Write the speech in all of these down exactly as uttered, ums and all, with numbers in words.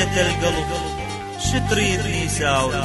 ليت القلب شتريدني يساوي.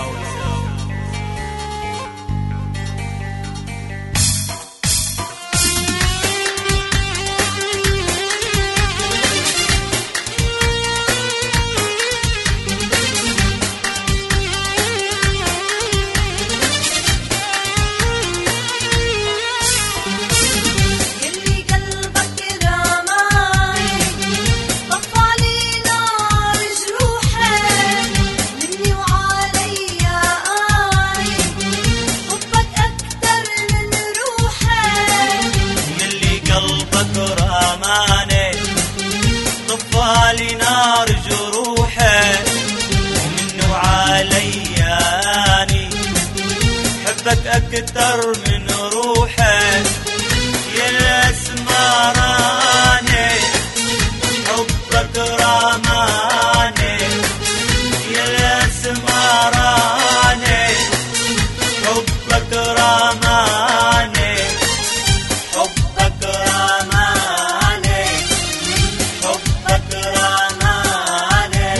طفالي نار جروحه ومنه علياني، حبك أكتر من روحه يا الأسمراني، حبك رماني يا الأسمراني، حبك رماني، حبك رماني، حبك رماني.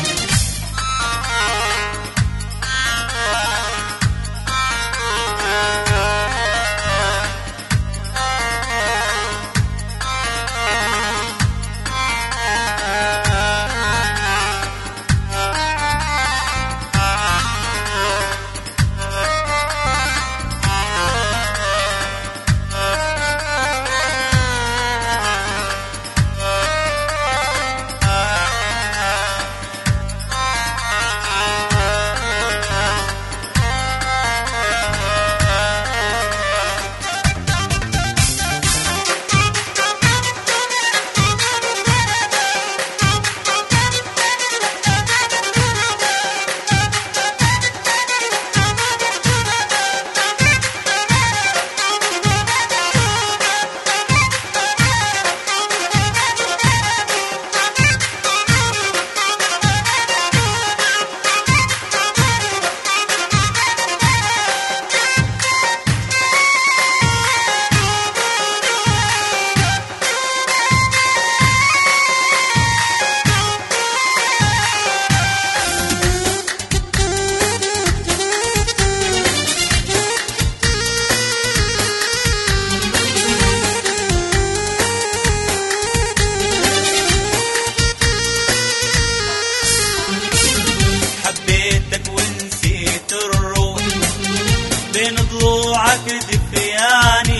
بين ضلوعك دفياني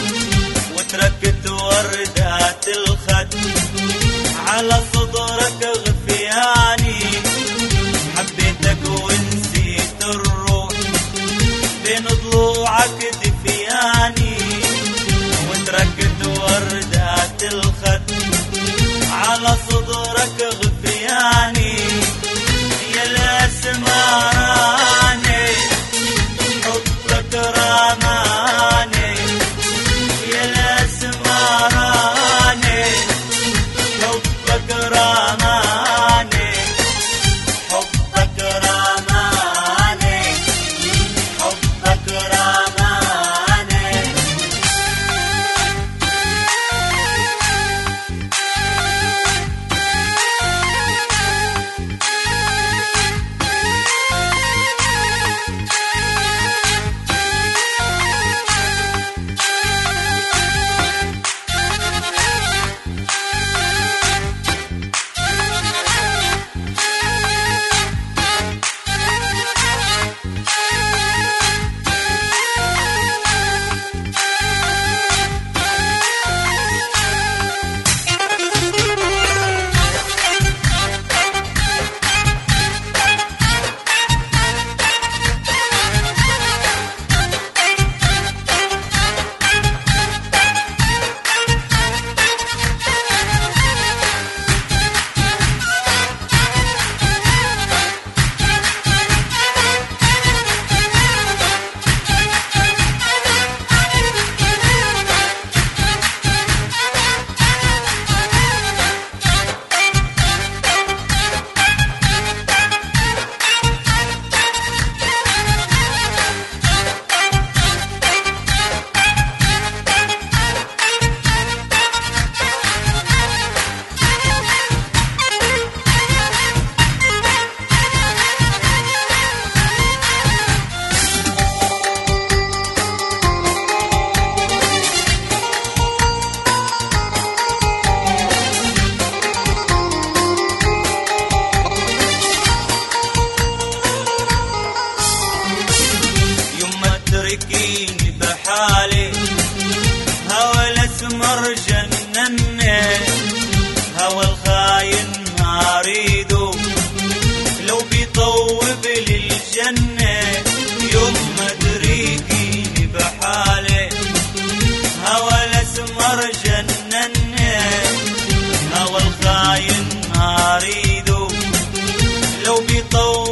وتركت وردات الخد على صدرك غفياني، حبيتك ونسيت الروح بين ضلوعك دفياني وتركت وردات الخد على صدرك غفياني يا الأسمراني، حبك رماني يا الأسمراني، حبك رماني، حبك رماني، حبك رماني.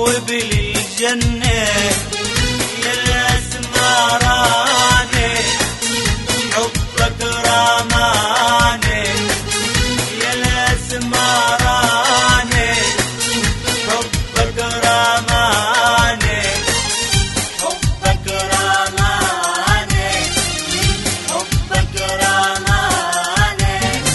صوب للجنة يا الأسمراني، حبك رماني يا الأسمراني، حبك رماني، حبك رماني، حبك رماني.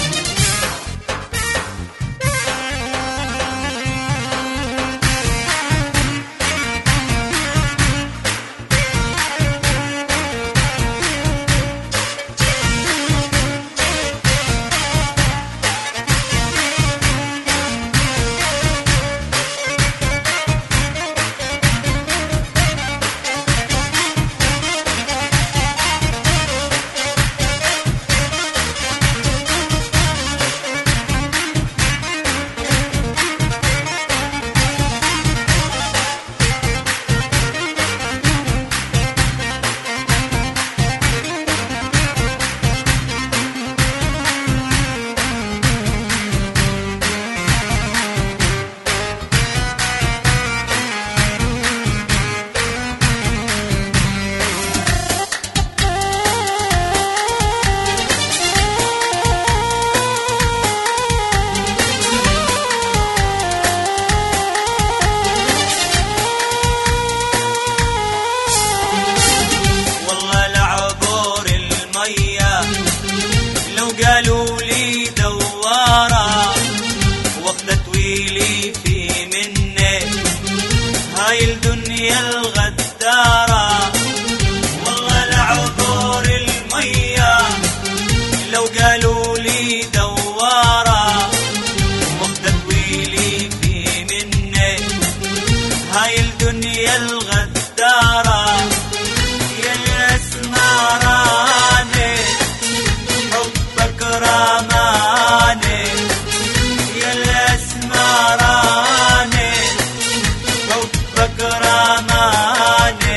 لو قالوا لي دوارة واخدة طويلي في مني هاي الدنيا الغدارة، والله لعبور المية لو قالوا لي دوارة واخدة طويلي في مني هاي الدنيا الغدارة يا الأسمراني، حبك رماني يا الأسمراني، حبك رماني،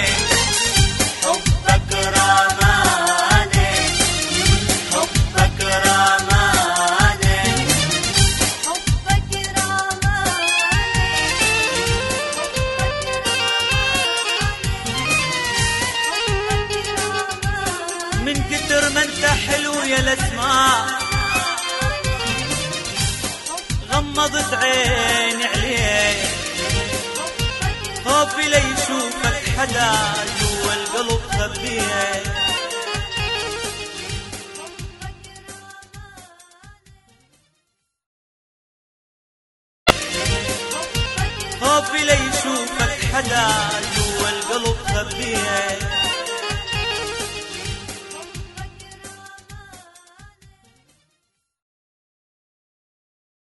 حبك رماني، حبك رماني، حبك رماني. من كتر ما انت حلو يا الاسماء غمضت عيني عليك، خوفي ليشوفك حدا جوا القلب خبيك. خوفي ليشوفك حدا جوا القلب خبيك.